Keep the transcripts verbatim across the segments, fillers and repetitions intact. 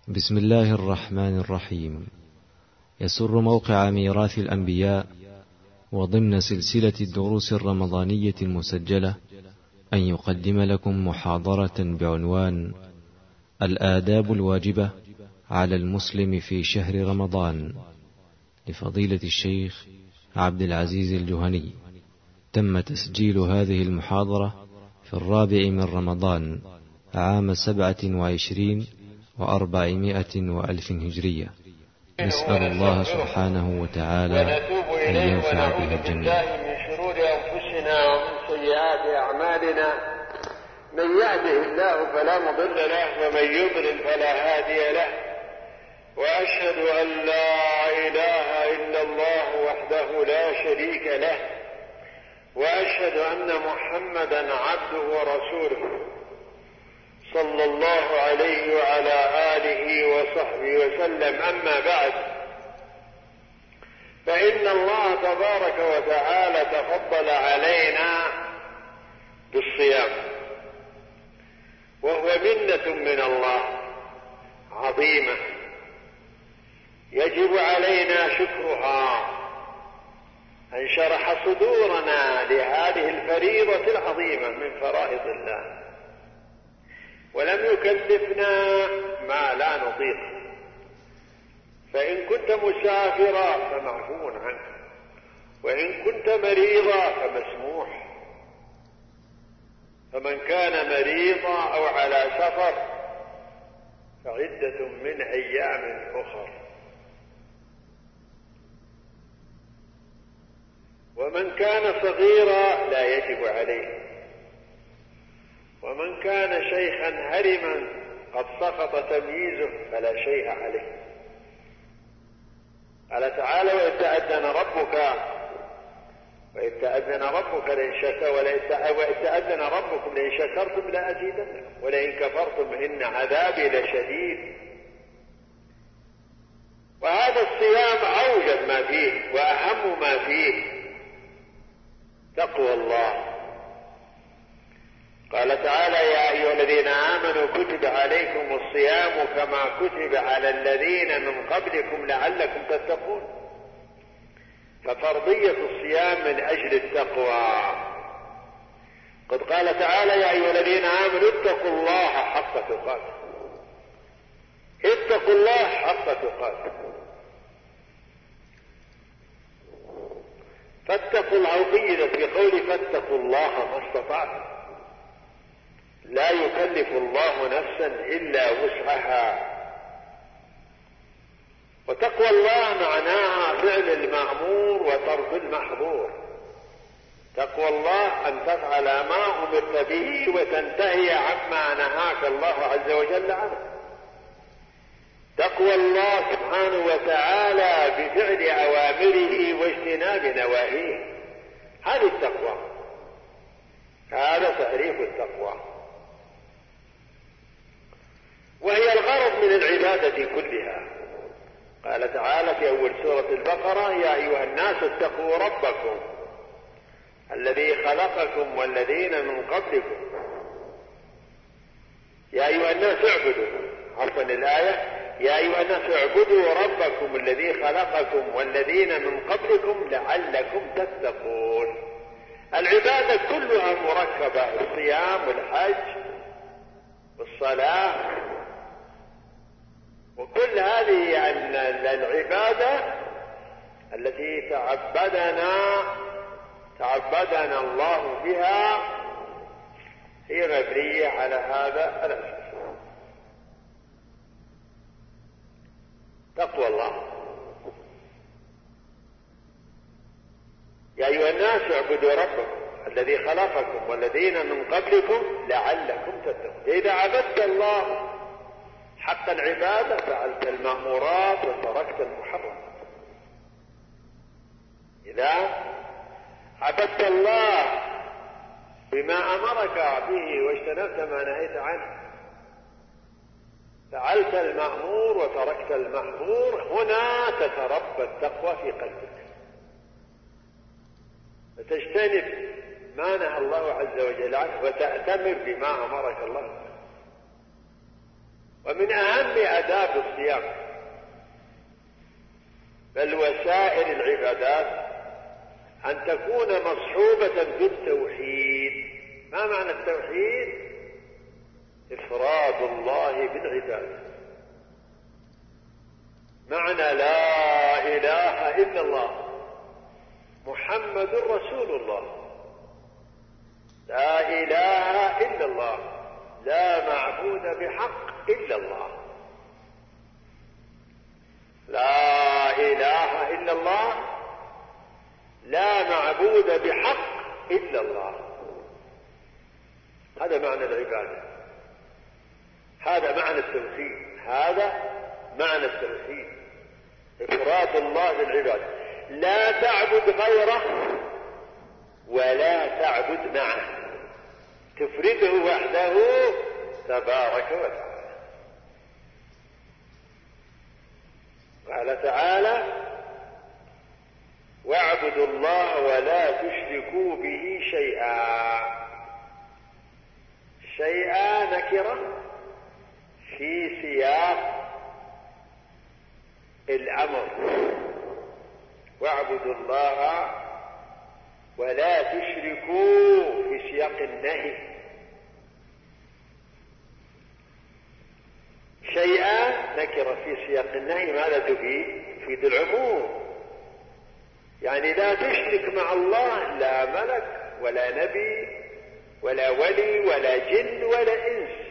بسم الله الرحمن الرحيم. يسر موقع ميراث الأنبياء وضمن سلسلة الدروس الرمضانية المسجلة أن يقدم لكم محاضرة بعنوان الآداب الواجبة على المسلم في شهر رمضان لفضيلة الشيخ عبد العزيز الجهني. تم تسجيل هذه المحاضرة في الرابع من رمضان عام سبعة وعشرين وأربعمائة وألف هجرية. نسأل الله سبحانه وتعالى أن ينفع بها الجميع. من شرور أنفسنا ومن سيئات أعمالنا، من يهده الله فلا مضل له ومن يضلل فلا هادي له، وأشهد أن لا إله إلا الله وحده لا شريك له، وأشهد أن محمدا عبده ورسوله صلى الله عليه وعلى آله وصحبه وسلم. أما بعد، فإن الله تبارك وتعالى تفضل علينا بالصيام، وهو منة من الله عظيمة يجب علينا شكرها، أن شرح صدورنا لهذه الفريضة العظيمة من فرائض الله، ولم يكلفنا ما لا نطيق. فإن كنت مسافرا فمعفو عنك، وإن كنت مريضا فمسموح. فمن كان مريضا أو على سفر فعدة من أيام أخر. ومن كان صغيرا لا يجب عليه، ومن كان شيخا هرما قد سقط تمييزه فلا شيء عليه. قال تعالى: وإذ تأذن ربك وإذ تأذن ربك لئن شكرتم وإذ تأذن ربكم لئن شكرتم لأزيدنكم ولئن كفرتم إن عذابي لشديد. وهذا الصيام أوجب ما فيه وأهم ما فيه تقوى الله. قال تعالى: يا أيها الذين آمنوا كتب عليكم الصيام كما كتب على الذين من قبلكم لعلكم تتقون. ففرضية الصيام من أجل التقوى. قد قال تعالى: يا أيها الذين آمنوا اتقوا الله حق تقاته. اتقوا الله حق تقاته. فاتقوا العوقية في قول فاتقوا الله ما استطعتم. لا يكلف الله نفسا إلا وسعها. وتقوى الله معناها فعل المأمور وترك المحظور. تقوى الله أن تفعل ما أمرت به وتنتهي عما نهاك الله عز وجل عنه. تقوى الله سبحانه وتعالى بفعل أوامره واجتناب نواهيه. هذه التقوى، هذا تعريف التقوى. وهي الغرض من العبادة كلها. قال تعالى في أول سورة البقرة: يا أيها الناس اتقوا ربكم الذي خلقكم والذين من قبلكم. يا أيها الناس اعبدوا، عرفا الآية: يا أيها الناس اعبدوا ربكم الذي خلقكم والذين من قبلكم لعلكم تتقون. العبادة كلها مركبة: الصيام والحج والصلاة، وكل هذه العبادة التي تعبدنا تعبدنا الله بها هي مبنية على هذا الأساس. تقوى الله. يا أيها الناس اعبدوا ربكم الذي خلقكم والذين من قبلكم لعلكم تتقون. إذا عبدت الله حق العبادة فعلت المأمورات وتركت المحرمات. إذا عبدت الله بما أمرك به واجتنبت ما نهيت عنه فعلت المأمور وتركت المحظور. هنا تتربى التقوى في قلبك، فتجتنب ما نهى الله عز وجل عنه وتأتمر بما أمرك الله. ومن أهم آداب الصيام بل وسائر العبادات أن تكون مصحوبة بالتوحيد. ما معنى التوحيد؟ إفراد الله بالعبادة. معنى لا إله إلا الله محمد رسول الله. لا إله إلا الله، لا معبود بحق إلا الله. لا إله إلا الله، لا معبود بحق إلا الله. هذا معنى العبادة، هذا معنى التوحيد، هذا معنى التوحيد، إفراد الله بالعبادة. لا تعبد غيره ولا تعبد معه، تفرده وحده تبارك وتعالى. قال تعالى: واعبدوا الله ولا تشركوا به شيئا. شيئا نكرة في سياق الأمر، واعبدوا الله ولا تشركوا في سياق النهي. شيئا نكرة في سياق النهي ماذا تفيد؟ تفيد العموم، يعني لا تشرك مع الله لا ملك ولا نبي ولا ولي ولا جن ولا إنس.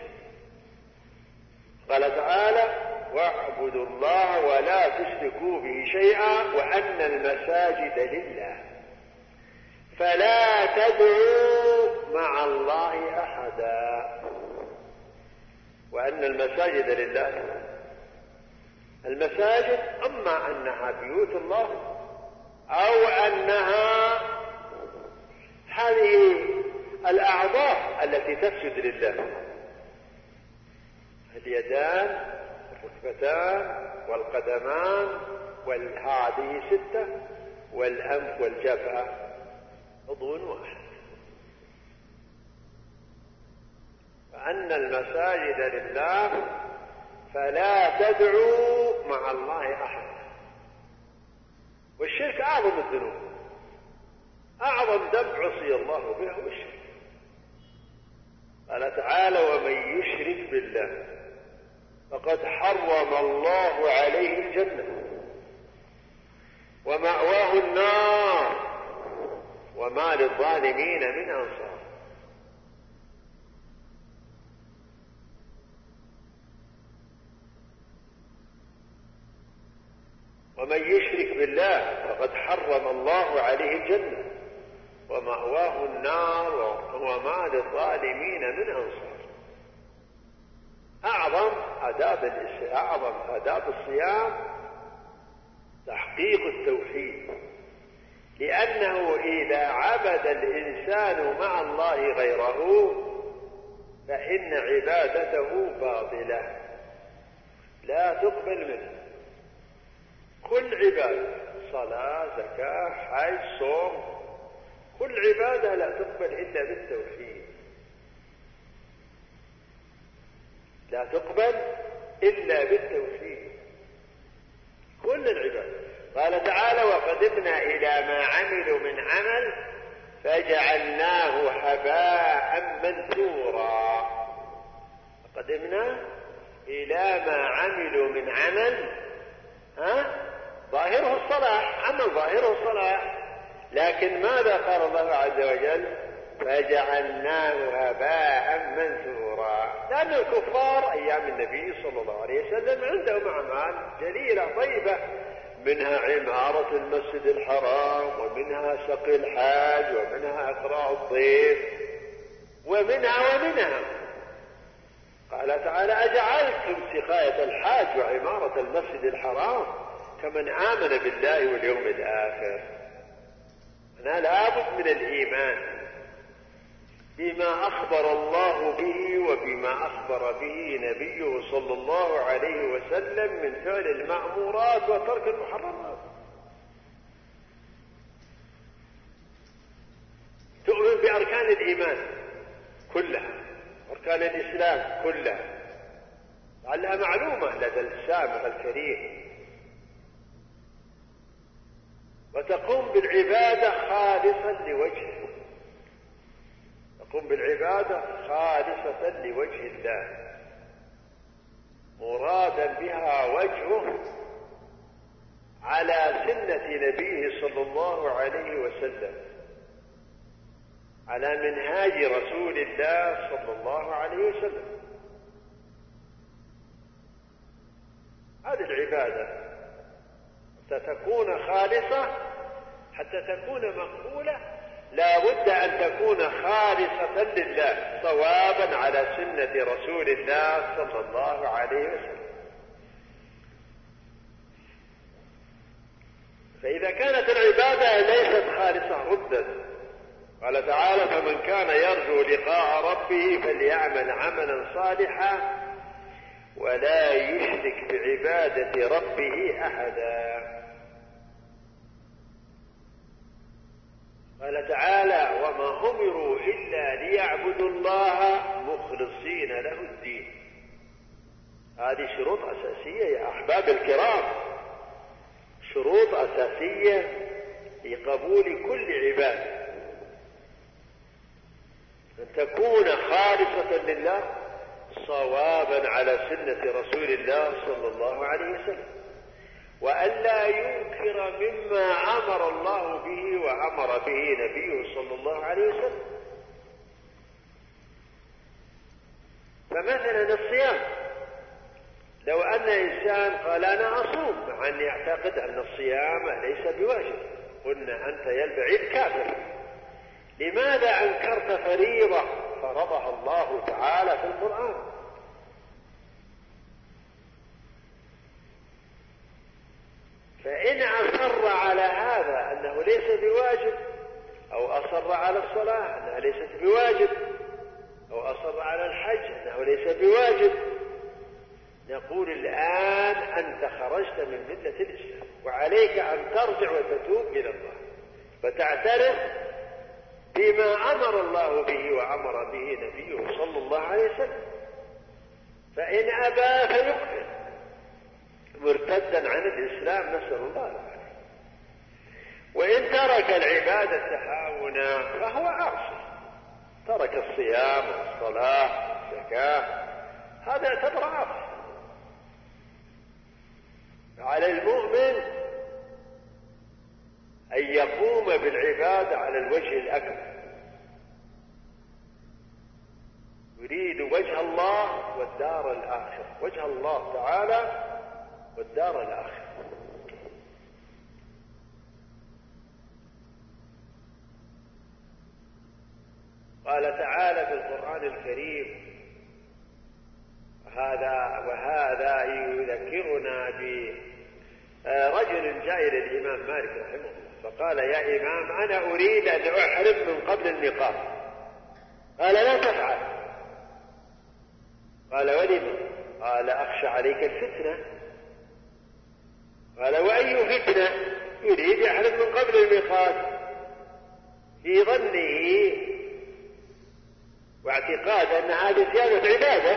قال تعالى: واعبدوا الله ولا تشركوا به شيئا وأن المساجد لله فلا تدعوا مع الله أحدا. وأن المساجد لله، المساجد أما أنها بيوت الله أو أنها هذه الأعضاء التي تسجد لله: اليدان والركبتان والقدمان وهذه ستة، والأنف والجبهة عضو واحد. فأن المساجد لله فلا تدعوا مع الله أحد. والشرك أعظم الذنوب، أعظم ذنب عصي الله به هو الشرك. قال تعالى: ومن يشرك بالله فقد حرم الله عليه الجنة ومأواه النار وما للظالمين من أنصار. ومن يشرك بالله فقد حرم الله عليه الجنة ومأواه النار وما للظالمين من أنصار. أعظم آداب أعظم آداب الصيام تحقيق التوحيد، لأنه إذا عبد الإنسان مع الله غيره فإن عبادته باطلة لا تقبل منه. كل عبادة، صلاة، زكاة، حج، صوم، كل عبادة لا تقبل إلا بالتوحيد، لا تقبل إلا بالتوحيد كل العبادة. قال تعالى: وقدمنا إلى ما عملوا من عمل فجعلناه هباء منثورا. وقدمنا إلى ما عملوا من عمل، ها ظاهره الصلاح، عمل ظاهره الصلاح، لكن ماذا قال الله عز وجل؟ فجعلناه هباء منثورا. لأن الكفار أيام النبي صلى الله عليه وسلم عندهم أعمال جليلة طيبة، منها عمارة المسجد الحرام، ومنها سقي الحاج، ومنها إقراء الضيف، ومنها ومنها. قال تعالى: أجعلتم سقاية الحاج وعمارة المسجد الحرام كمن آمن بالله واليوم الآخر. أنا لابد من الإيمان بما أخبر الله به وبما أخبر به نبيه صلى الله عليه وسلم من فعل المأمورات وترك المحرمات. تؤمن بأركان الإيمان كلها، أركان الإسلام كلها، لعلها معلومة لدى السامع الكريم. وتقوم بالعبادة خالصا لوجهه، تقوم بالعبادة خالصة لوجه الله، مرادا بها وجهه على سنة نبيه صلى الله عليه وسلم، على منهاج رسول الله صلى الله عليه وسلم. هذه العبادة حتى تكون خالصة، حتى تكون مقبولة، لا بد أن تكون خالصة لله صوابا على سنة رسول الله صلى الله عليه وسلم. فإذا كانت العبادة ليست خالصة ردت. قال تعالى: فمن كان يرجو لقاء ربه فليعمل عملا صالحا ولا يشرك بعبادة ربه أحدا. قال تعالى: وما أمروا إلا ليعبدوا الله مخلصين له الدين. هذه شروط أساسية يا أحباب الكرام، شروط أساسية لقبول كل عبادة، أن تكون خالصة لله صوابا على سنة رسول الله صلى الله عليه وسلم، وألا ينكر مما أمر الله به وأمر به نبيه صلى الله عليه وسلم. فمثلا الصيام، لو أن إنسان قال أنا أصوم مع أن يعتقد أن الصيام ليس بواجب، قلنا أنت يا البعيد كافر. لماذا أنكرت فريضة فرضها الله تعالى في القرآن؟ فإن أصر على هذا أنه ليس بواجب، أو أصر على الصلاة أنها ليست بواجب، أو أصر على الحج أنه ليس بواجب، نقول الآن أنت خرجت من ملة الإسلام، وعليك أن ترجع وتتوب إلى الله فتعترف بما أمر الله به وأمر به نبيه صلى الله عليه وسلم. فإن أبى فيقتل مرتدا عن الإسلام، نسأل الله العافية. وإن ترك العبادة تهاونا فهو عاصي، ترك الصيام والصلاة والزكاة، هذا يعتبر عاصي. على المؤمن أن يقوم بالعبادة على الوجه الأكمل، يريد وجه الله والدار الآخرة، وجه الله تعالى والدار الآخرة. قال تعالى في القرآن الكريم: هذا وهذا يذكرنا برجل جاء إلى الإمام مالك رحمه الله فقال: يا إمام أنا أريد أن أحرم من قبل الميقات. قال: لا تفعل. قال: ولم؟ قال: أخشى عليك الفتنة. قال: وأي فتنة؟ يريد يحرم من قبل الميقات في ظنه واعتقاد أن هذه زيادة عبادة.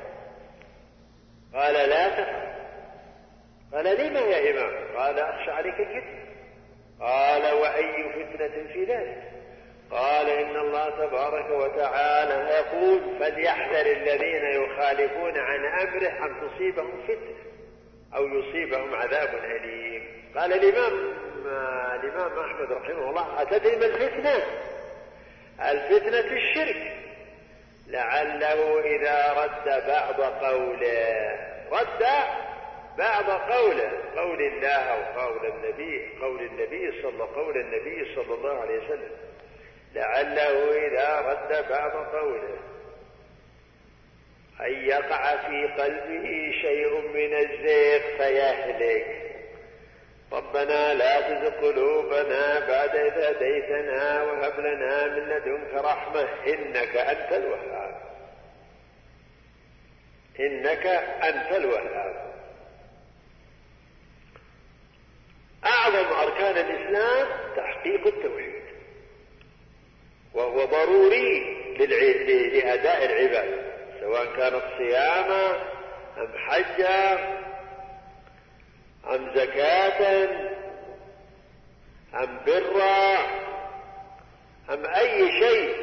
قال: لا تفعل. قال: لما يا إمام؟ قال: أخشى عليك الفتنة. قال: وأي فتنة في ذلك؟ قال: إن الله تبارك وتعالى يقول: فليحذر الذين يخالفون عن أمره أن تصيبهم فتنة أو يصيبهم عذاب أليم. قال الإمام الإمام أحمد رحمه الله: أتدري ما الفتنة؟ الفتنة الشرك. لعله إذا رد بعض قوله رد بعض قوله قول الله أو قول النبي قول النبي صلى قول النبي صلى الله عليه وسلم، لعله إذا رد بعض قوله أن يقع في قلبه شيء من الزيغ فيهلك. ربنا لا تزغ قلوبنا بعد إذ هديتنا وهب لنا من لدنك رحمة إنك أنت الوهاب إنك أنت الوهاب. أعظم أركان الإسلام تحقيق التوحيد، وهو ضروري لأداء العبادة، سواء كانت صياما أم حجا أم زكاة أم برا أم أي شيء،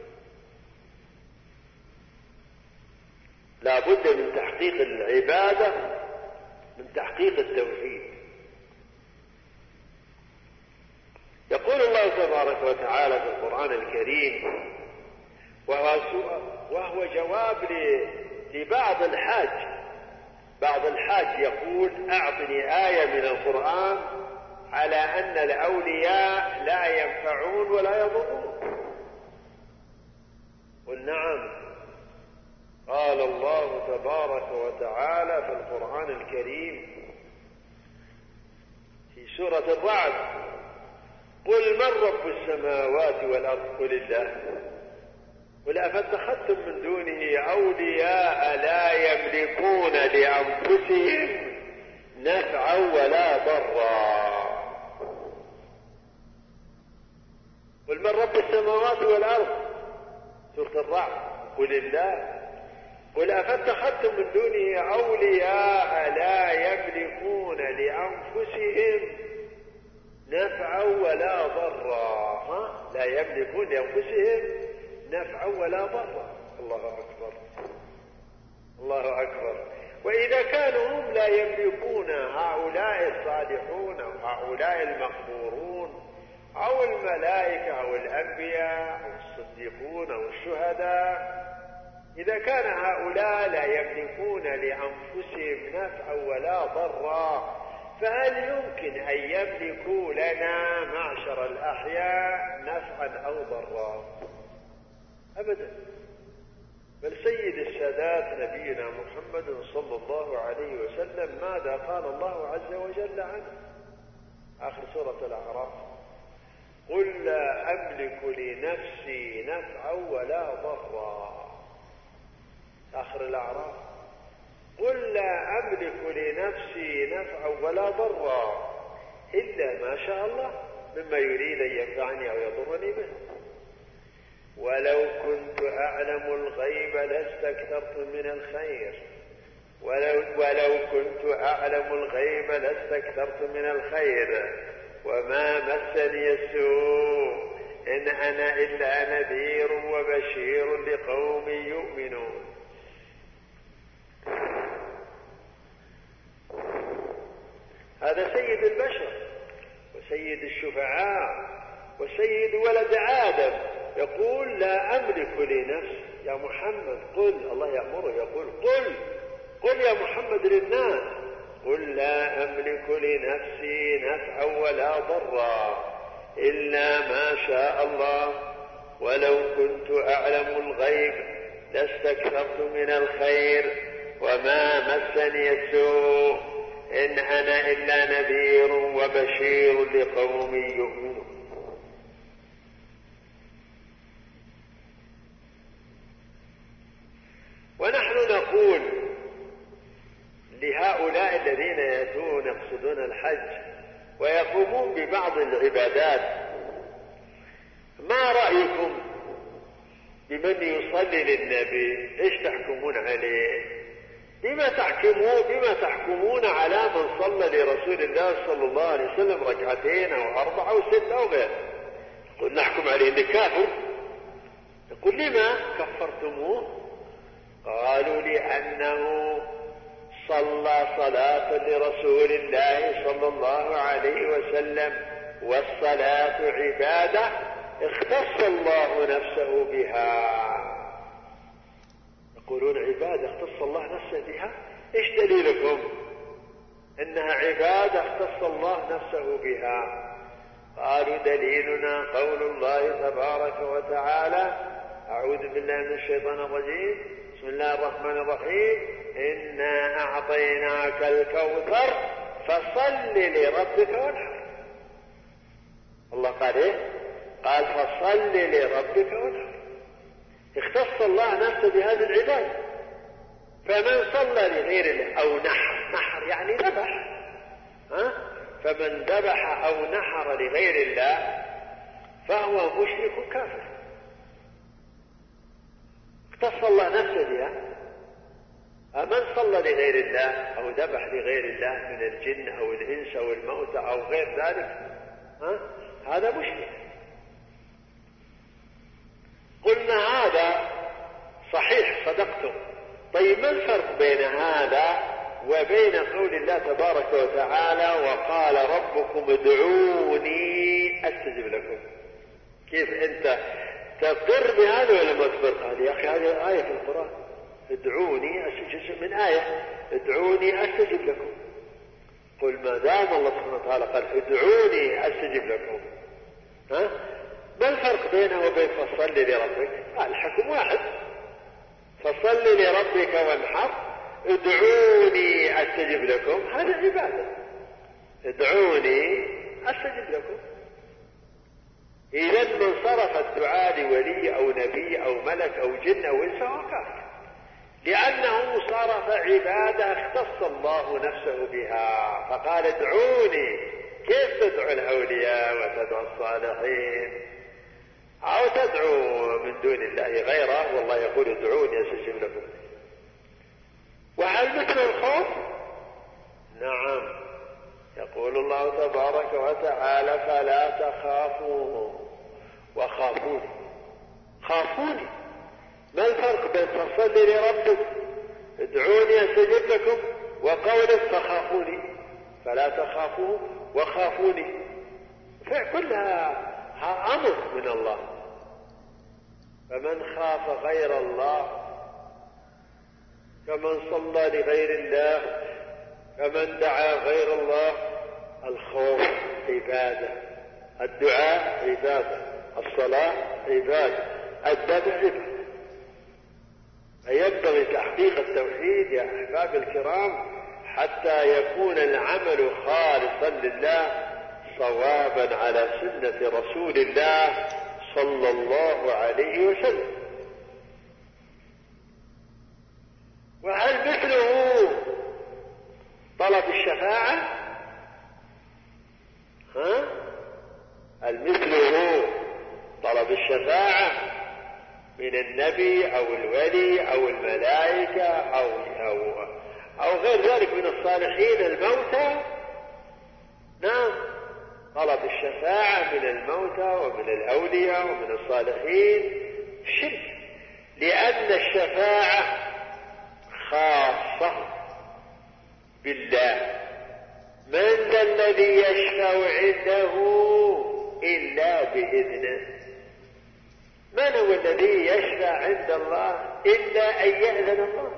لا بد من تحقيق العبادة، من تحقيق التوحيد. يقول الله تبارك وتعالى في القرآن الكريم، وهو, وهو جواب لبعض الحاج. بعض الحاج يقول أعطني آية من القرآن على أن الأولياء لا ينفعون ولا يضرون. قل نعم، قال الله تبارك وتعالى في القرآن الكريم في سورة الرعد: قل من رب السماوات والأرض قل الله قل أفاتخذتم من دونه أولياء لا يملكون لأنفسهم نفعا ولا ضرا. قل من رب السماوات والأرض سورة الرعد قل الله قل أفاتخذتم من دونه أولياء لا يملكون لأنفسهم نفعا ولا ضرا. ها؟ لا يملكون لأنفسهم نفعا ولا ضرا. الله أكبر، الله أكبر. وإذا كانوا هم لا يملكون، هؤلاء الصالحون أو هؤلاء المغفورون أو الملائكة أو الأنبياء أو الصديقون أو الشهداء، إذا كان هؤلاء لا يملكون لأنفسهم نفعا ولا ضرا، فهل يمكن أن يملكوا لنا معشر الأحياء نفعا أو ضرا؟ أبدا. بل سيد السادات نبينا محمد صلى الله عليه وسلم ماذا قال الله عز وجل عنه؟ آخر سورة الأعراف: قل لا أملك لنفسي نفعا ولا ضرا. آخر الأعراف: قل لا أملك لنفسي نفعا ولا ضرا إلا ما شاء الله مما يريد أن ينفعني أو يضرني به، ولو كنت أعلم الغيب لاستكثرت من الخير ولو, ولو كنت أعلم الغيب لاستكثرت من الخير وما مسني السوء إن أنا إلا نذير وبشير لقوم يؤمنون. هذا سيد البشر وسيد الشفعاء وسيد ولد آدم يقول لا أملك لنفسي. يا محمد قل، الله يأمره يقول قل قل يا محمد للناس: قل لا أملك لنفسي نفعا ولا ضرا إلا ما شاء الله ولو كنت أعلم الغيب لاستكثرت من الخير وما مسني السوء إن أنا إلا نذير وبشير لقوم يؤمنون. ونحن نقول لهؤلاء الذين يأتون يقصدون الحج ويقومون ببعض العبادات: ما رأيكم بمن يصلي للنبي؟ ايش تحكمون عليه؟ بما تحكمون بما تحكمون على من صلى لرسول الله صلى الله عليه وسلم ركعتين او اربعه او سته او غير؟ قل نحكم عليه انه كافر. يقول لما كفرتموه؟ قالوا لأنه صلى صلاة لرسول الله صلى الله عليه وسلم والصلاة عبادة اختص الله نفسه بها. يقولون عبادة اختص الله نفسه بها؟ ايش دليلكم انها عبادة اختص الله نفسه بها؟ قالوا دليلنا قول الله تبارك وتعالى: أعوذ بالله من الشيطان الرجيم، بسم الله الرحمن الرحيم: إنا أعطيناك الكوثر فصل لربك وانحر. الله قال إيه؟ قال فصل لربك وانحر. اختص الله نفسه بهذه العبادة. فمن صلى لغير الله أو نحر، نحر يعني ذبح، ها؟ فمن ذبح أو نحر لغير الله فهو مشرك كافر. اختص الله نفسه بها. أمن صلى لغير الله أو ذبح لغير الله من الجن أو الإنس أو الموتى أو غير ذلك، ها؟ هذا مشرك. قلنا هذا صحيح، صدقتم. طيب ما الفرق بين هذا وبين قول الله تبارك وتعالى وقال ربكم ادعوني أستجب لكم؟ كيف أنت تضر بهذا ولا ما تضر؟ قال يا أخي هذه آية في القرآن، ادعوني أستجب، من آية ادعوني أستجب لكم. قل ما دام الله سبحانه وتعالى قال ادعوني أستجب لكم، ها؟ ما الفرق بينه وبين فصل لربك؟ قال الحكم واحد، فصل لربك وانحر، ادعوني أستجب لكم، هذا عبادة. ادعوني أستجب لكم. إذا من صرف الدعاء لولي أو نبي أو ملك أو جن أو إنس فهو كافر، لأنه صرف عبادة اختص الله نفسه بها، فقال ادعوني. كيف تدعو الأولياء وتدعو الصالحين أو تدعو من دون الله غيره والله يقول ادعوني أستجب لكم؟ وهل مثل الخوف؟ نعم، يقول الله تبارك وتعالى فلا تخافوهم وخافوني. خافوني. ما الفرق بين فصل لربك ادعوني أستجب لكم وقولك فخافوني؟ فلا تخافوهم وخافوني، فكلها أمر من الله. فمن خاف غير الله كمن صلى لغير الله كمن دعا غير الله. الخوف عبادة، الدعاء عبادة، الصلاة عبادة، الذبح عبادة. فينبغي تحقيق التوحيد يا أحباب الكرام حتى يكون العمل خالصا لله صوابا على سنة رسول الله صلى الله عليه وسلم. وهل مثله طلب الشفاعة؟ ها؟ هل مثله طلب الشفاعة من النبي أو الولي أو الملائكة أو, أو, أو غير ذلك من الصالحين الموتى؟ نعم، طلب الشفاعة من الموتى ومن الأولياء ومن الصالحين شرك، لأن الشفاعة خاصة بالله. من ذا الذي يشفع عنده إلا بإذنه؟ من هو الذي يشفع عند الله إلا أن يأذن الله؟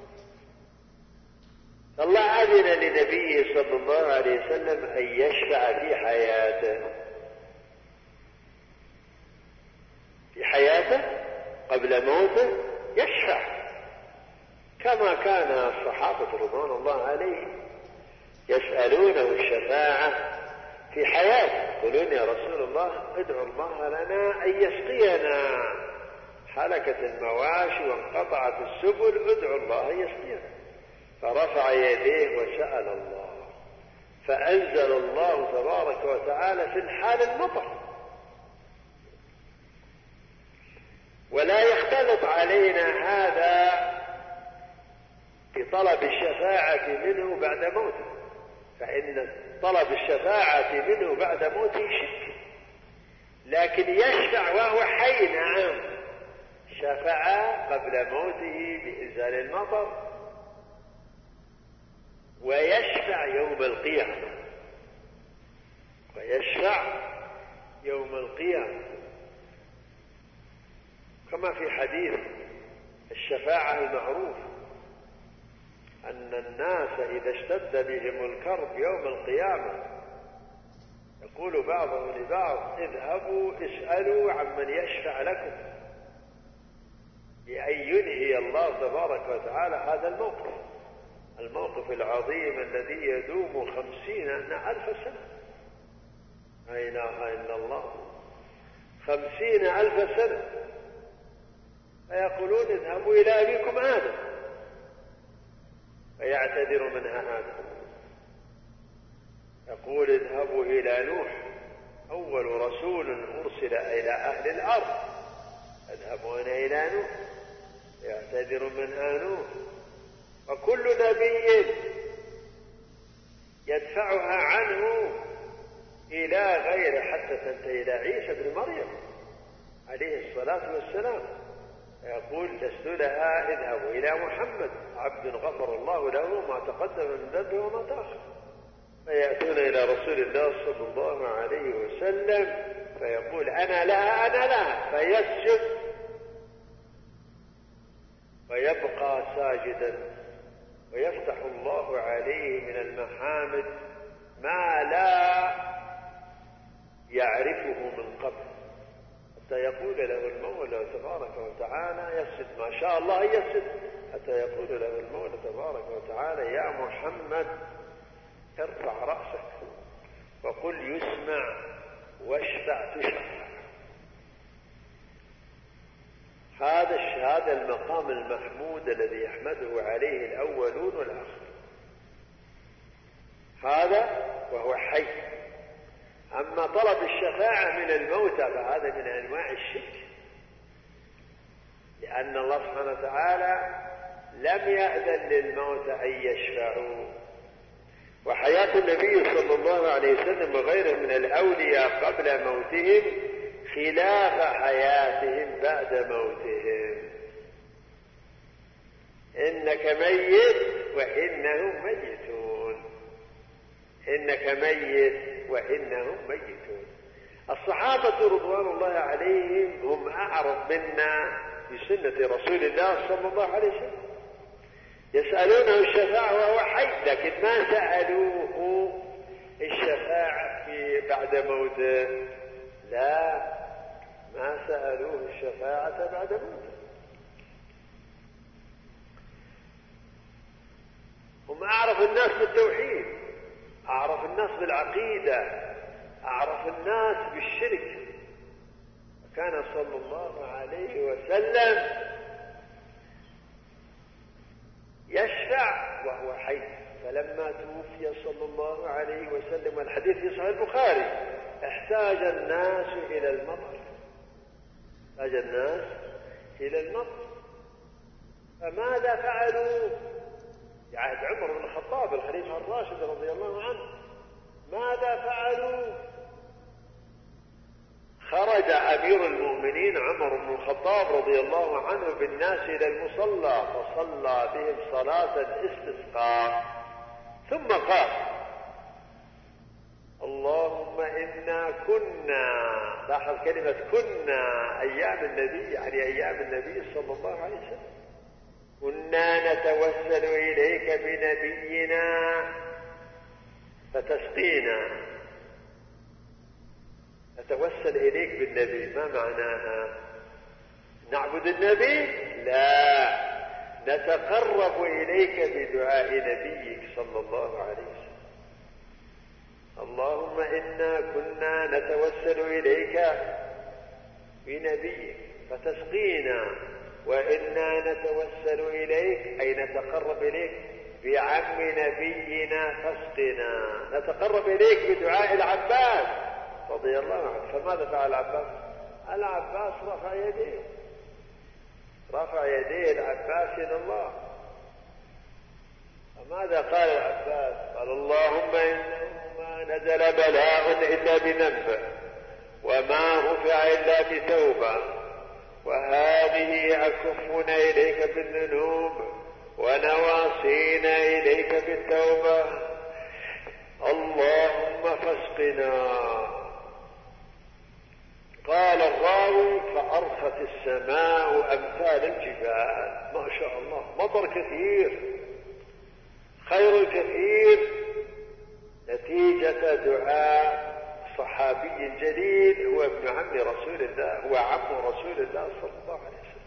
الله أذن لنبيه صلى الله عليه وسلم أن يشفع في حياته، في حياته قبل موته يشفع، كما كان الصحابة رضوان الله عليهم يسألونه الشفاعة في حياته، يقولون يا رسول الله ادعو الله لنا أن يسقينا، حلكت المواشي وانقطعت السبل، ادعو الله أن يسقينا. فرفع يديه وسأل الله، فأنزل الله تبارك وتعالى في الحال المطر. ولا يختلط علينا هذا بطلب الشفاعة منه بعد موته، فإن طلب الشفاعة منه بعد موته شرك، لكن يشفع وهو حي. نعم، شفع قبل موته بإنزال المطر، ويشفع يوم القيامة، ويشفع يوم القيامة كما في حديث الشفاعة المعروف أن الناس إذا اشتد بهم الكرب يوم القيامة يقول بعضهم لبعض اذهبوا اسألوا عمن يشفع لكم لأن ينهي الله تبارك وتعالى هذا الموقف، الموقف العظيم الذي يدوم خمسين ألف سنة. لا إله إلا الله، خمسين ألف سنة. فيقولون اذهبوا إلى أبيكم آدم، فيعتذر منها آدم، يقول اذهبوا إلى نوح أول رسول أرسل إلى أهل الأرض، اذهبوا إلى نوح، يعتذر منها نوح، وكل نبي يدفعها عنه إلى غيره حتى تنتهي إلى عيسى بن مريم عليه الصلاة والسلام، يقول لست لها اذهبوا إلى محمد عبد غفر الله له ما تقدم من ذنبه وما تأخر، فيأتون إلى رسول الله صلى الله عليه وسلم فيقول أنا لها أنا لها، فيسجد ويبقى ساجدا ويفتح الله عليه من المحامد ما لا يعرفه من قبل، حتى يقول له المولى تبارك وتعالى يسجد ما شاء الله يسجد، حتى يقول له المولى تبارك وتعالى يا محمد ارفع رأسك وقل يسمع واشفع تشفع. هذا هذا المقام المحمود الذي يحمده عليه الأولون والآخرون، هذا وهو حي. أما طلب الشفاعة من الموتى فهذا من أنواع الشرك، لأن الله سبحانه وتعالى لم يأذن للموتى أن يشفعوا، وحياة النبي صلى الله عليه وسلم وغيره من الأولياء قبل موتهم خلاف حياتهم بعد موتهم. إنك ميت وإنهم ميتون، إنك ميت وإنهم ميتون. الصحابة رضوان الله عليهم هم أعرف منا بسنة رسول الله صلى الله عليه وسلم، يسألونه الشفاعة وهو حي، لكن ما سألوه الشفاعة في بعد موته، لا ما سألوه الشفاعة بعد موته. هم أعرف الناس بالتوحيد، أعرف الناس بالعقيدة، أعرف الناس بالشرك. كان صلى الله عليه وسلم يشفع وهو حي، فلما توفي صلى الله عليه وسلم والحديث في صحيح البخاري احتاج الناس إلى المطر، احتاج الناس إلى المطر، فماذا فعلوا؟ في عهد عمر بن الخطاب الخليفة الراشد رضي الله عنه ماذا فعلوا؟ خرج أمير المؤمنين عمر بن الخطاب رضي الله عنه بالناس إلى المصلى فصلى بهم صلاة الاستسقاء، ثم قال اللهم إنا كنا، لاحظ كلمة كنا أيام النبي، يعني أيام النبي صلى الله عليه وسلم، كنا نتوسل إليك بنبينا فتسقينا. نتوسل إليك بالنبي ما معناها؟ نعبد النبي؟ لا، نتقرب إليك بدعاء نبيك صلى الله عليه وسلم. اللهم إنا كنا نتوسل إليك بنبيك فتسقينا، وإنا نتوسل إليك أي نتقرب إليك بعم نبينا فاسقنا. نتقرب إليك بدعاء العباس رضي الله عنه، فماذا فعل العباس؟ العباس رفع يديه، رفع يديه العباس إلى الله. فماذا قال العباس؟ قال اللهم إنه ما نزل بلاء إلا بذنب، وما رفع إلا بتوبة، وهذه أكفنا إليك بالذنوب ونواصينا إليك بالتوبة، اللهم فاسقنا. قال الراوي فأرخت السماء أمثال الجبال، ما شاء الله، مطر كثير، خير كثير، نتيجة دعاء صحابي جليل هو ابن عم رسول الله، هو عم رسول الله صلى الله عليه وسلم.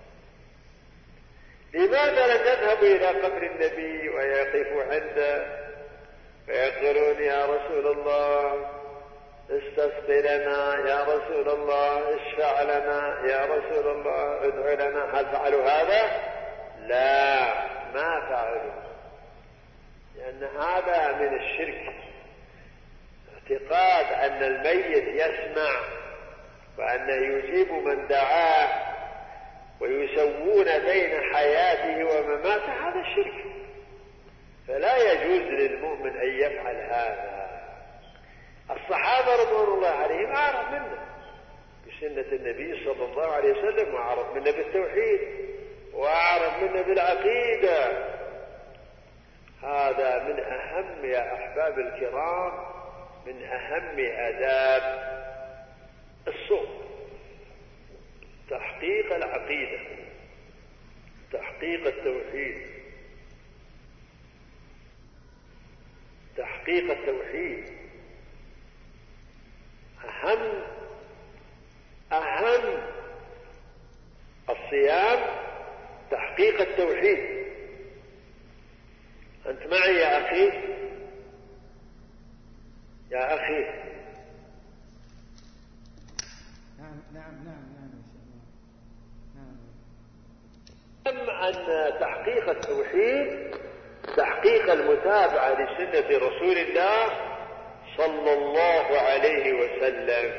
لماذا لم يذهبوا إلى قبر النبي ويقفوا عنده فيقولون يا رسول الله استسق لنا، يا رسول الله اشفع لنا، يا رسول الله ادع لنا؟ هل فعلوا هذا؟ لا، ما فعلوا، لأن هذا من الشرك، اعتقاد أن الميت يسمع وأنه يجيب من دعاه ويسوون بين حياته ومماته، هذا الشرك. فلا يجوز للمؤمن أن يفعل هذا. الصحابة رضوان الله عليهم أعرف منه بسنة النبي صلى الله عليه وسلم، وأعرف منه بالتوحيد، وأعرف منه بالعقيدة. هذا من أهم يا أحباب الكرام من أهم آداب الصوم، تحقيق العقيدة، تحقيق التوحيد، تحقيق التوحيد أهم أهم الصيام، تحقيق التوحيد. أنت معي يا أخي؟ يا أخي نعم نعم نعم نعم إن شاء الله. نعم. أما أن تحقيق التوحيد تحقيق المتابعة لسنة رسول الله صلى الله عليه وسلم.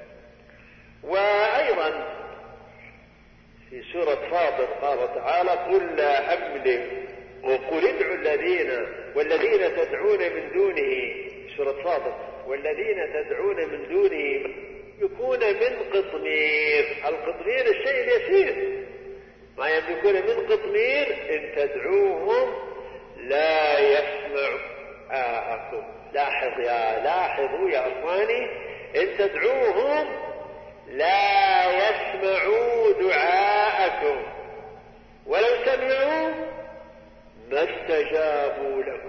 وأيضا في سورة فاطر قال تعالى: قل لا أملك، وقل ادعوا الذين والذين تدعون من دونه، سورة فاطر، والذين تدعون من دونه يكون من قطمير. القطمير الشيء اليسير، ما يملكون من قطمير إن تدعوهم لا يسمعوا. لاحظ يا لاحظوا يا أخواني، إن تدعوهم لا يسمعوا دعاءكم ولو سمعوا ما استجابوا لكم،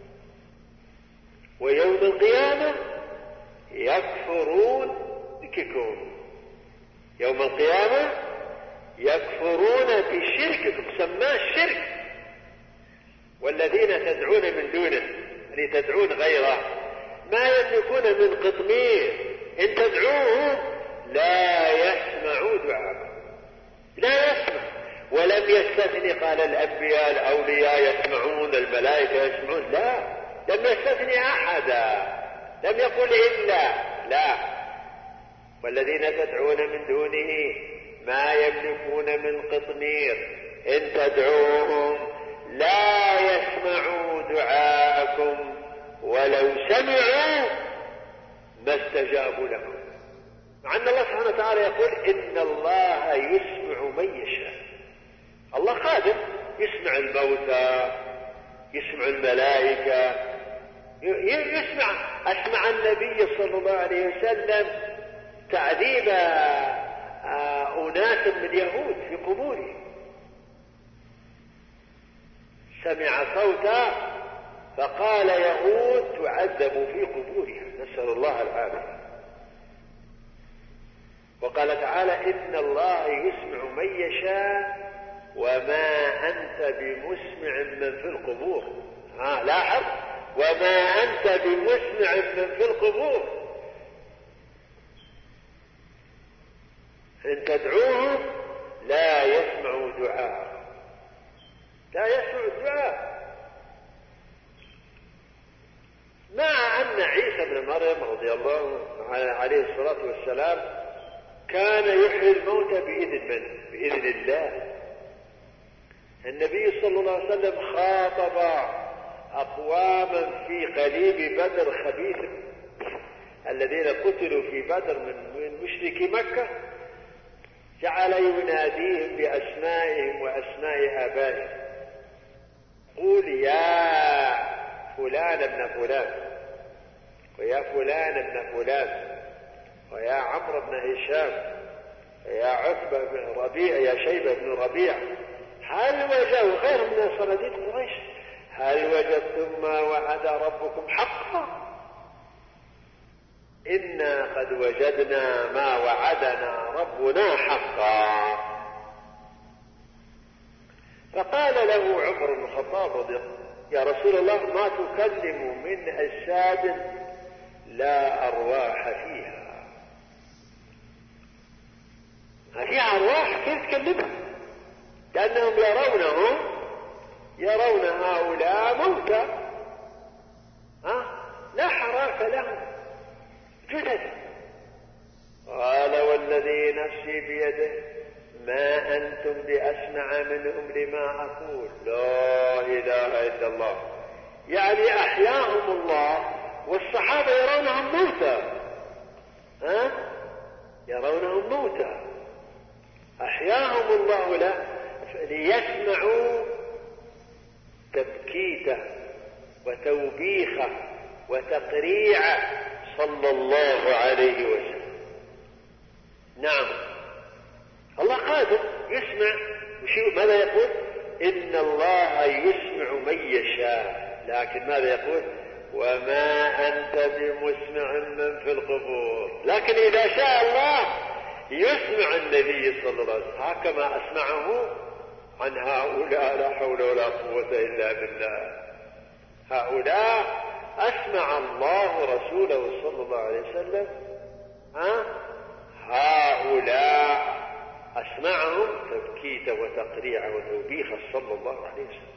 ويوم القيامة يكفرون بكم. يوم القيامة يكفرون بشرككم، سماه الشرك. والذين تدعون من دونه، يعني تدعون غيره، ما يملكون من قطمير إن تدعوهم لا يسمعوا دعاءكم، لا يسمع. ولم يستثني قال الأنبياء الأولياء يسمعون، الملائكة يسمعون، لا، لم يستثني أحدا، لم يقل إلا، لا. والذين تدعون من دونه ما يملكون من قطمير إن تدعوهم لا يسمعوا دعاءكم ولو سمعوا ما استجابوا لكم. مع أن الله سبحانه وتعالى يقول: إن الله يسمع من يشاء. الله قادر يسمع الموتى، يسمع الملائكة، يسمع. أسمع النبي صلى الله عليه وسلم تعذيب أناس من اليهود في قبوره، سمع صوتا فقال: يهود تعذب في قبورها، نسأل الله العافية. وقال تعالى: إن الله يسمع من يشاء وما أنت بمسمع من في القبور. ها، لاحظ: وما أنت بمسمع من في القبور. إن تدعوهم لا يسمعوا دعاء، لا يسمعوا الدعاء. مع أن عيسى بن مريم رضي الله عليه الصلاة والسلام كان يحيي الموتى بإذن من؟ بإذن الله. النبي صلى الله عليه وسلم خاطب أقواما في قليب بدر خبيث الذين قتلوا في بدر من مشركي مكة، جعل يناديهم بأسمائهم وأسماء آبائهم: قول يا فلان ابن فلان، ويا فلان ابن فلان، ويا عمرو بن هشام، ويا عتبة بن ربيع، يا شيبة بن ربيع، هل وجدوا غير من صناديد قريش، هل وجدتم ما وعد ربكم حقا؟ إنا قد وجدنا ما وعدنا ربنا حقا. فقال له عمر بن الخطاب رضي الله: يا رسول الله، ما تكلم من أجساد لا أرواح فيها. ما فيها أرواح، كيف تكلمها؟ لأنهم يرونهم يرون هؤلاء موتى، ها؟ لا حراك لهم، جدد. قال: والذي نفسي بيده ما أنتم بأسمع منهم لما أقول. لا إله إلا الله. يعني أحياهم الله والصحابة يرونهم موتى، ها؟ يرونهم موتى، أحياهم الله لا ليسمعوا تبكيته وتوبيخه وتقريعه صلى الله عليه وسلم. نعم الله قادر يسمع. ماذا يقول؟ إن الله يسمع من يشاء، لكن ماذا يقول؟ وما أنت بمسمع من في القبور. لكن إذا شاء الله يسمع النبي صلى الله عليه وسلم كما أسمعه عن هؤلاء لا حول ولا قوة إلا بالله. هؤلاء أسمع الله رسوله صلى الله عليه وسلم، ها؟ هؤلاء أسمعهم تبكيته وتقريعه وتوبيخه صلى الله عليه وسلم.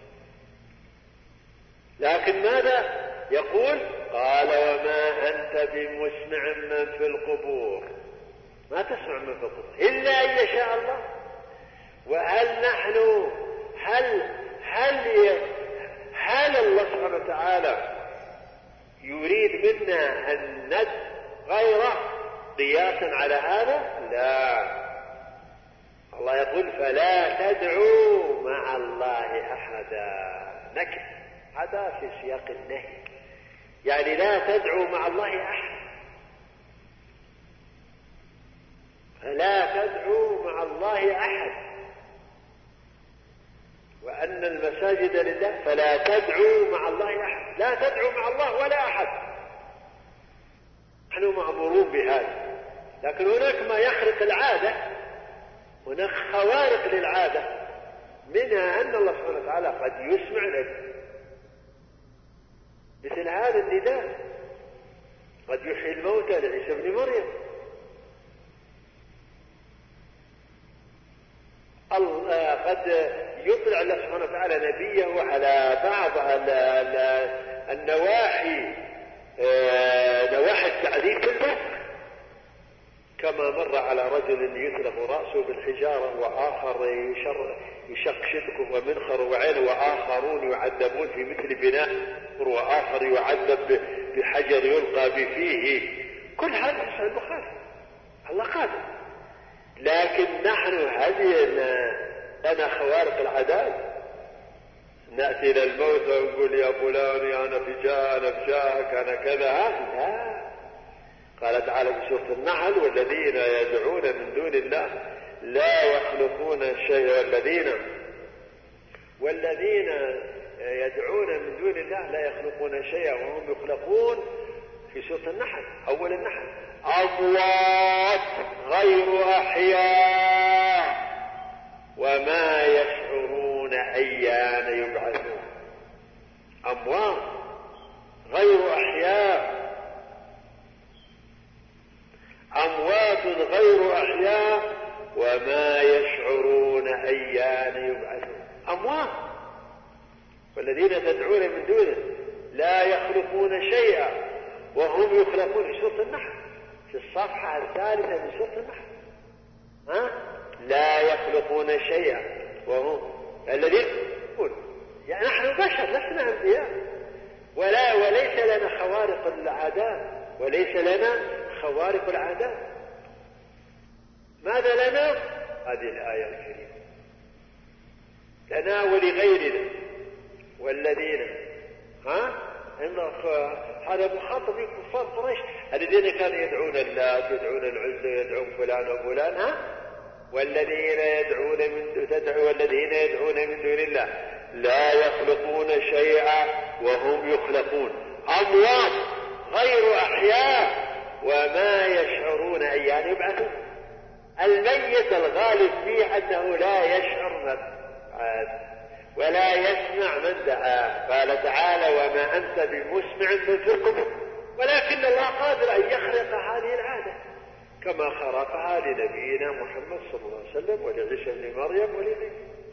لكن ماذا يقول؟ قال وما أنت بمسمع من في القبور. ما تسمع من في القبور إلا أن يشاء الله. وهل نحن هل هل هل الله سبحانه وتعالى يريد منا أن ند غيره قياسا على هذا؟ لا. الله يقول فلا تدعوا مع الله أحدا. نكر هذا في سياق النهي، يعني لا تدعوا مع الله أحد. فلا تدعوا مع الله أحد، وأن المساجد لله فلا تدعوا مع الله أحد. لا تدعوا مع الله ولا أحد. نحن مأمورون بهذا، لكن هناك ما يخرق العادة، هناك خوارق للعادة، منها أن الله سبحانه وتعالى قد يسمع لك مثل هذا النداء، قد يحيي الموتى لعيسى بن مريم، قد يطلع الله سبحانه وتعالى نبيه على بعض النواحي، نواحي التعذيب في البشر، كما مر على رجل يسلخ رأسه بالحجارة وآخر يشق شدكه ومنخر وعين، وآخرون يعذبون في مثل بناء، وآخر يعذب بحجر يلقى بفيه. كل هذا في صحيح البخاري. الله قادر، لكن نحن هذه لنا خوارق العادات. نأتي إلى الموت ونقول يا فلان يا أنا في جاه أنا في جاهك أنا كذا. لا، قال تعالى في سورة النحل والذين يدعون من دون الله لا يخلقون شيئا، والذين والذين يدعون من دون الله لا يخلقون شيئا وهم يخلقون في سورة النحل أول النحل. أموات غير أحياء وما يشعرون أيان يبعثون. أموات غير أحياء، أموات غير أحياء وما يشعرون أيان يبعثون. أموات، والذين تدعون من دونه لا يخلقون شيئا وهم يخلقون في سورة النحل، في الصفحة الثالثة من سورة النحل. ها؟ لا يخلقون شيئا وهم الذين يقول يعني نحن بشر لسنا أنبياء، ولا وليس لنا خوارق العادات، وليس لنا خوارق العادات. ماذا لنا؟ هذه الآية الكريمة لنا ولغيرنا. والذين ها هذا مخاطب بكفار قريش الذين كانوا يدعون اللات يدعون العزى يدعون فلان وفلان. ها؟ والذين يدعون من تدعو والذين يدعون من دون الله لا يخلقون شيئا وهم يخلقون. أموات غير أحياء وما يشعرون أيان يبعثون. الميت الغالب فيه أنه لا يشعر من ولا يسمع من دعاه. قال تعالى وما أنت بمسمع من في القبور، ولكن الله قادر أن يخرق هذه العادة كما خرقها لنبينا محمد صلى الله عليه وسلم ولعيسى بن مريم ولغيره.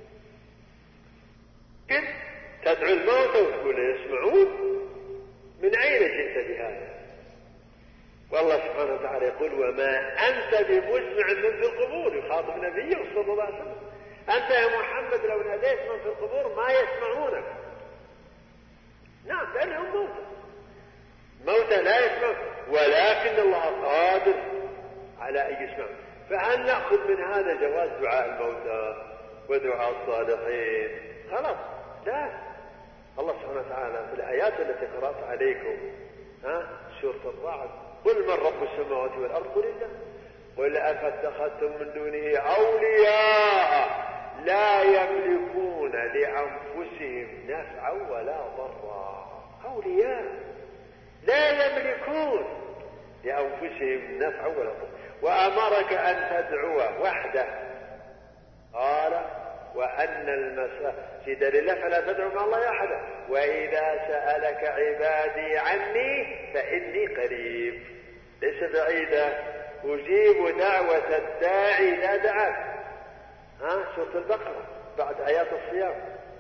كيف تدعو الموتى وتقول يسمعون؟ من أين جئت بهذا؟ والله سبحانه وتعالى يقول وما أنت بمسمع من في القبور، يخاطب نبيه صلى الله عليه وسلم. أنت يا محمد لو ناديت من في القبور ما يسمعونك، نعم لأنهم موتى موتى لا يسمع، ولكن الله قادر على أن يسمع. فهل نأخذ من هذا جواز دعاء الموتى ودعاء الصالحين؟ خلاص لا. الله سبحانه وتعالى في الآيات التي قرأت عليكم ها سورة الرعد قل من رب السماوات والأرض قل الله قل أفاتخذتم من دونه أولياء لا يملكون لأنفسهم نفعا ولا ضرا. أولياء لا يملكون لأنفسهم نفعا ولا ضرا. وأمرك أن تدعو وحده قال وأن المساجد لله فلا تدعو مع الله أحدا وإذا سألك عبادي عني فإني قريب ليس بعيدا أجيب دعوة الداعي إذا دعاك. ها سورة البقرة بعد آيات الصيام.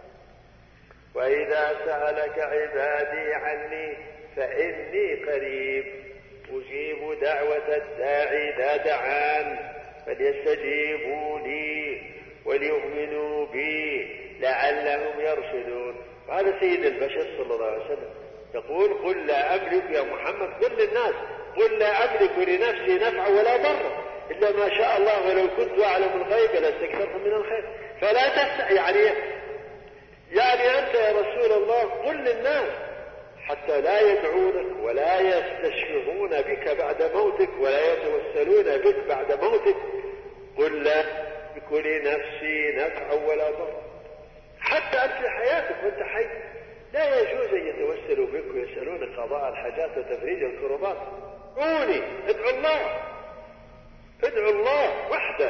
وإذا سألك عبادي عني فإني قريب أجيب دعوة الداعي إذا دعان فليستجيبوا لي وليؤمنوا بي لعلهم يرشدون. وهذا سيد البشر صلى الله عليه وسلم يقول قل لا أملك يا محمد قل للناس قل لا أملك لنفسي نفعا ولا ضرا إلا ما شاء الله ولو كنت أعلم الغيب لاستكثرت من الخير. فلا تفتح يعني يعني أنت يا رسول الله قل للناس حتى لا يدعونك ولا يستشفعون بك بعد موتك ولا يتوسلون بك بعد موتك. قل لا أملك لنفسي نفعا ولا ضرا. حتى أنت في حياتك وأنت حي لا يجوز أن يتوسلوا بك ويسألون قضاء الحاجات وتفريج الكربات. قولي ادعوا الله ادعوا الله وحده.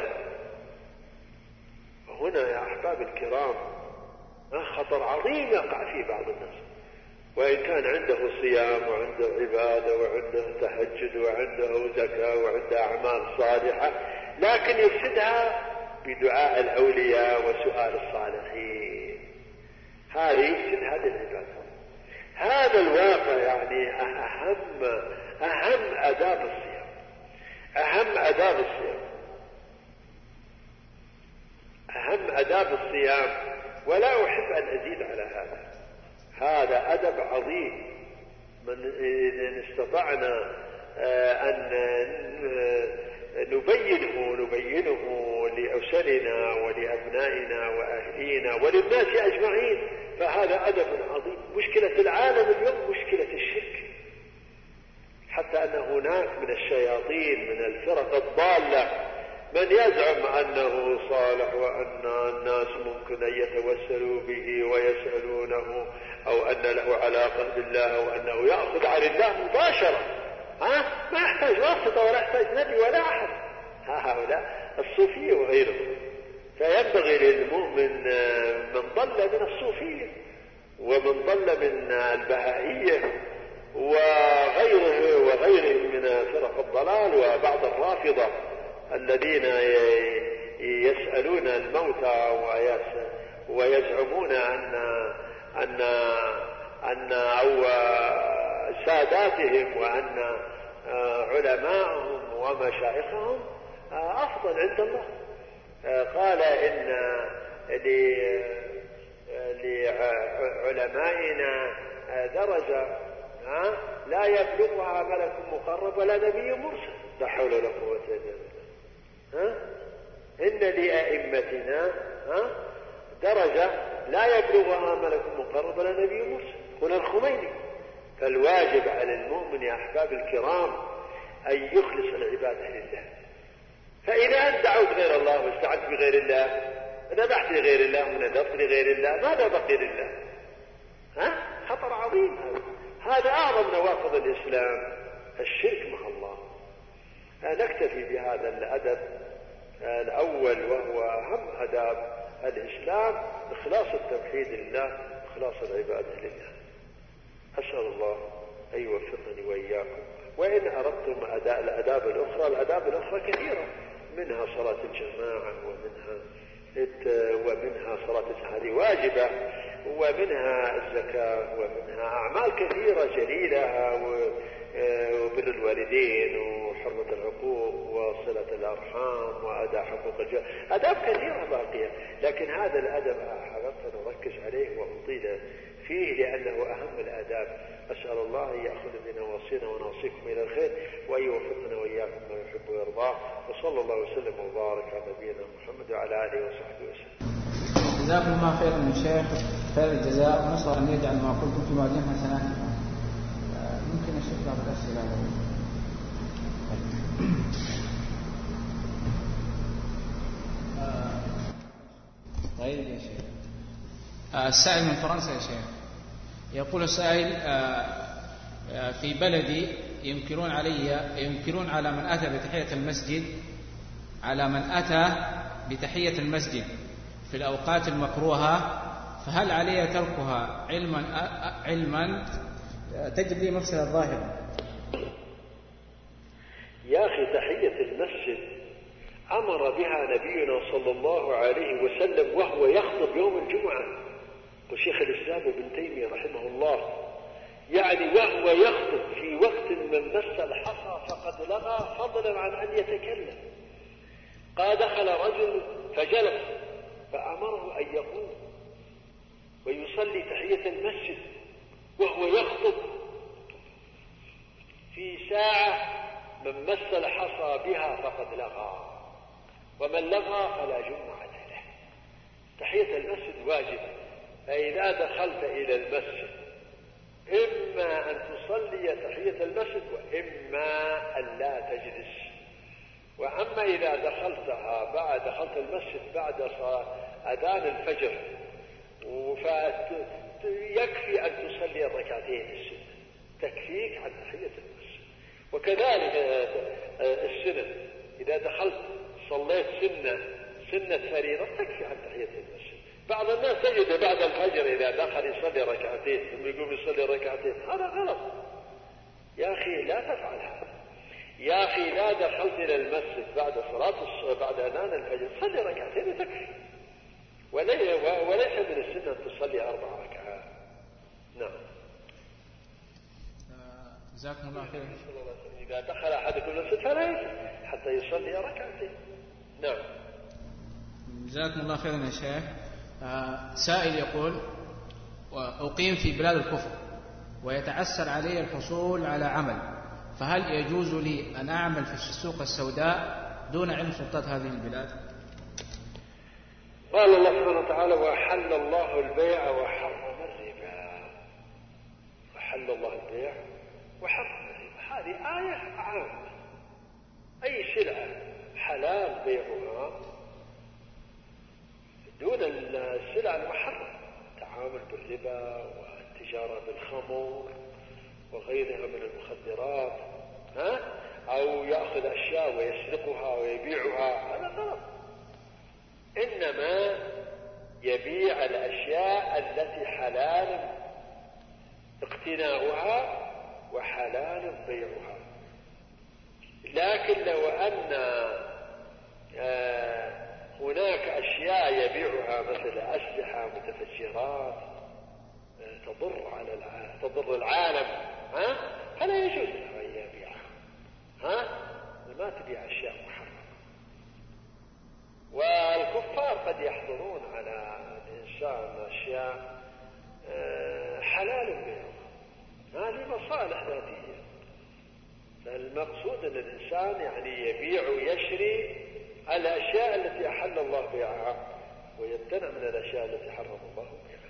وهنا يا أحباب الكرام خطر عظيم يقع فيه بعض الناس وإن كان عنده صيام وعنده عبادة وعنده تهجد وعنده زكاة وعنده أعمال صالحة لكن يفسدها بدعاء الأولياء وسؤال الصالحين. هذا يفسد هذه العبادة. هذا الواقع يعني أهم أهم آداب الصيام أهم آداب الصيام أهم آداب الصيام ولا أحب أن أزيد على هذا. هذا أدب عظيم من إن استطعنا أن نبينه نبينه لأسرنا ولأبنائنا وأهلينا وللناس أجمعين فهذا أدب عظيم. مشكلة العالم اليوم مشكلة الشرك، حتى أن هناك من الشياطين من الفرق الضالة من يزعم أنه صالح وأن الناس ممكن أن يتوسلوا به ويسألونه أو أن له علاقة بالله وأنه يأخذ عن الله مباشرة. ها ما يحتاج واسطة ولا يحتاج نبي ولا أحد. هؤلاء الصوفية وغيرهم. فينبغي للمؤمن من ضل من الصوفية ومن ضل من البهائية وغيره وغيرهم من فرق الضلال وبعض الرافضة الذين يسألون الموتى ويزعمون أن أن أن أو ساداتهم وأن علماءهم ومشايخهم أفضل عند الله. قال إن لعلمائنا درجة لا يبلغها ملك مقرب ولا نبي مرسل. لا حول ولا قوة إلا بالله. ها إن لأئمتنا ها درجة لا يبلغها ملك مقرب ولا نبي مرسل. هنا الخميني. فالواجب على المؤمن يا أحباب الكرام أن يخلص العبادة لله. فإذا أنت دعوت غير الله واستعنت بغير الله ذبحت لغير الله ونذرت لغير الله ماذا بقي لله؟ ها خطر عظيم. هذا هذا أعظم نواقض الإسلام الشرك مع الله. نكتفي بهذا الأدب الأول وهو أهم أداب الإسلام إخلاص التوحيد لله إخلاص العبادة لله. أسأل الله أن يوفقني وإياكم. وإن أردتم أداء الأداب الأخرى الأداب الأخرى كثيرة منها صلاة الجماعة ومنها ومنها صلاة هذه واجبة ومنها الزكاة ومنها أعمال كثيرة جليلة وبر الوالدين وحرمة العقوق وصلة الأرحام وأداء حقوق الجار. أداب كثيرة باقية لكن هذا الأدب حرصت أن أركز عليه وأطيل فيه لأنه أهم الآداب. أسأل الله أن يأخذ بنواصينا ونواصيكم إلى الخير وأن يوفقنا وإياكم ما يحب ويرضاه، وصلى الله وسلم وبارك على نبينا محمد وعلى آله وصحبه وسلم. جزاكم الله خيرا من شيخ، خير الجزاء، ونسأل أن يجعل ما قلتم في موازين حسناتكم. ممكن الشيخ بعض الأسئلة؟ طيب يا شيخ. السائل من فرنسا يا شيخ، يقول السائل في بلدي ينكرون علي ينكرون على من أتى بتحية المسجد على من أتى بتحية المسجد في الأوقات المكروهة، فهل علي تركها علما علما تجد لي مفسدة ظاهرة؟ يا أخي تحية المسجد أمر بها نبينا صلى الله عليه وسلم وهو يخطب يوم الجمعة، وشيخ الإسلام ابن تيمية رحمه الله، يعني وهو يخطب في وقت من مس الحصى فقد لغى، فضلا عن أن يتكلم. قال دخل رجل فجلس فأمره أن يقوم ويصلي تحية المسجد وهو يخطب في ساعة من مس الحصى بها فقد لغى، ومن لغى فلا جمعة له. تحية المسجد واجبة، فإذا دخلت إلى المسجد إما أن تصلي تحية المسجد وإما أن لا تجلس. وأما إذا دخلتها بعد دخلت المسجد بعد أذان الفجر فيكفي أن تصلي الركعتين السنة، تكفيك عن تحية المسجد. وكذلك السنة، إذا دخلت صليت سنة سنة فريضة تكفي عن تحية المسجد. بعض الناس تجد بعد الفجر إذا دخل يصلي ركعتين ثم يقوم يصلي ركعتين، هذا غلط يا أخي، لا تفعل هذا يا أخي. لا دخلت إلى المسجد بعد صلاة بعد أذان الفجر صلي ركعتين وتكفي، وليس من السنة أن تصلي أربع ركعات. نعم. جزاكم الله خيرا. إذا دخل أحدكم المسجد فلا يجلس حتى يصلي ركعتين. نعم. جزاكم الله خيرا يا شيخ. آه سائل يقول: أقيم في بلاد الكفر ويتعسر علي الحصول على عمل، فهل يجوز لي أن أعمل في السوق السوداء دون علم سلطات هذه البلاد؟ قال الله سبحانه وتعالى: وأحل الله البيع وحرم الربا. وأحل الله البيع وحرم الربا، هذه آية عامة. أي سلعة حلال بيعها دون السلع المحرمة، التعامل بالربا والتجارة بالخمر وغيرها من المخدرات، ها؟ أو يأخذ أشياء ويسرقها ويبيعها، هذا غلط. إنما يبيع الأشياء التي حلال اقتناؤها وحلال بيعها. لكن لو أن آه هناك أشياء يبيعها مثل أسلحة متفجرات تضر على العالم تضر العالم ها فلا يجوز له أن يبيعها. ها ما تبيع أشياء محرمة. والكفار قد يحضرون على الإنسان أشياء حلال بيعها، هذه مصالح ذاتية. فالمقصود أن الإنسان يعني يبيع ويشري الأشياء التي أحل الله بيعها ويمتنع من الأشياء التي حرم الله بيعها.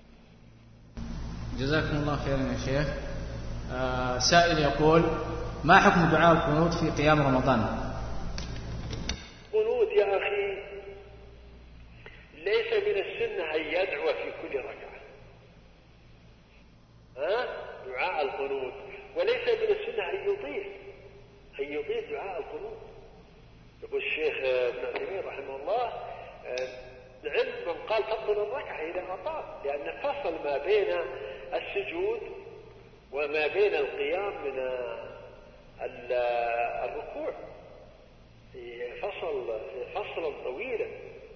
جزاكم الله خيرا يا شيخ. آه سائل يقول: ما حكم دعاء القنوت في قيام رمضان؟ قنوت يا أخي ليس من السنة أن يدعو في كل ركعة، ها دعاء القنوت، وليس من السنة أن يطيل أن يطيل دعاء القنوت. يقول الشيخ ابن عثيمين رحمه الله: العلم من قال تبطل الركعة إذا أطال، لأن فصل ما بين السجود وما بين القيام من الركوع، فصل فصلا طويلا،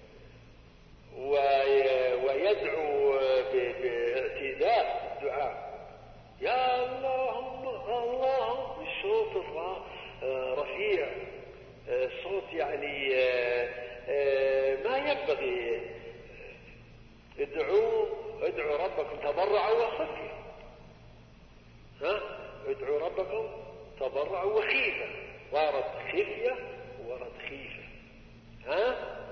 ويدعو باعتدال الدعاء: يا اللهم اللهم بصوت رفيع، صوت يعني ما ينبغي. ادعوه ادعوا ربكم تضرعا وخفيا. ها ادعوا ربكم تضرعا وخيفة، ورد خفية ورد خيفة. ها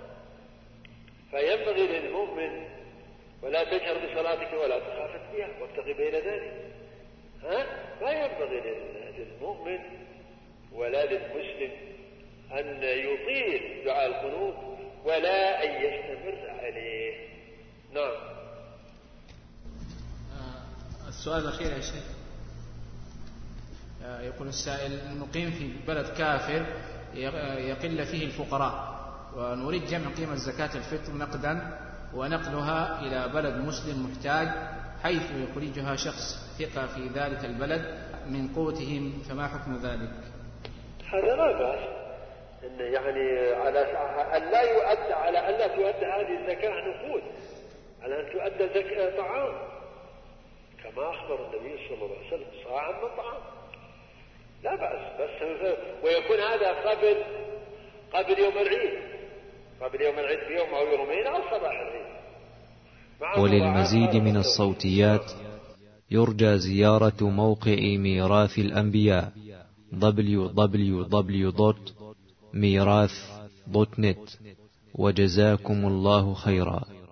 فينبغي للمؤمن ولا تجهر بصلاتك ولا تخافت بها وابتغي بين ذلك. ها ما ينبغي للمؤمن ولا للمسلم أن يطيل دعاء القنوت ولا أن يستمر عليه. نعم. السؤال الأخير يا شيخ، يقول السائل: نقيم في بلد كافر يقل فيه الفقراء، ونريد جمع قيمة زكاة الفطر نقدا ونقلها إلى بلد مسلم محتاج حيث يخرجها شخص ثقة في ذلك البلد من قوتهم، فما حكم ذلك؟ هذا لا بأس، إن يعني على أن لا يؤدى، على أن لا تؤدى هذه الزكاة نقود، على أن تؤدى زكاة طعام كما أخبر النبي صلى الله عليه وسلم صاعا من طعام، لا بأس. بس ويكون هذا قبل قبل يوم العيد، قبل يوم العيد بيوم أو يومين أو صباح العيد. وللمزيد من الصوتيات يرجى زيارة موقع ميراث الأنبياء دبليو دبليو دبليو دوت ميراث دوت نت. وجزاكم الله خيرا.